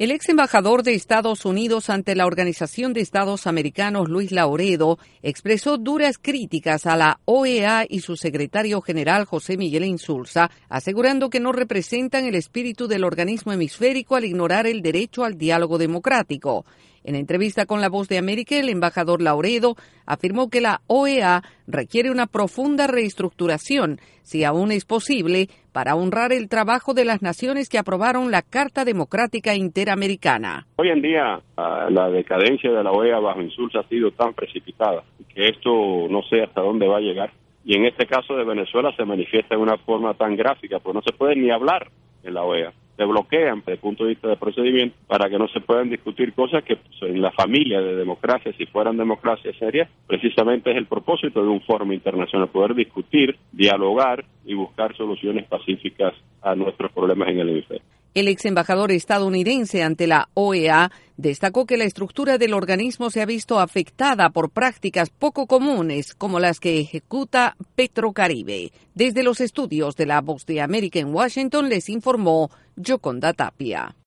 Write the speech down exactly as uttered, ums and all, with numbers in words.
El ex embajador de Estados Unidos ante la Organización de Estados Americanos, Luis Lauredo, expresó duras críticas a la O E A y su secretario general, José Miguel Insulza, asegurando que no representan el espíritu del organismo hemisférico al ignorar el derecho al diálogo democrático. En entrevista con La Voz de América, el embajador Lauredo afirmó que la O E A requiere una profunda reestructuración, si aún es posible, para honrar el trabajo de las naciones que aprobaron la Carta Democrática Interamericana. Hoy en día, la decadencia de la O E A bajo Insulza ha sido tan precipitada que esto no sé hasta dónde va a llegar. Y en este caso de Venezuela se manifiesta de una forma tan gráfica, pues no se puede ni hablar en la O E A. Se bloquean desde el punto de vista de procedimiento para que no se puedan discutir cosas que pues, en la familia de democracia, si fueran democracias serias, precisamente es el propósito de un foro internacional, poder discutir, dialogar y buscar soluciones pacíficas a nuestros problemas en el hemisferio. El ex embajador estadounidense ante la O E A destacó que la estructura del organismo se ha visto afectada por prácticas poco comunes como las que ejecuta Petrocaribe. Desde los estudios de La Voz de América en Washington les informó Yoconda Tapia.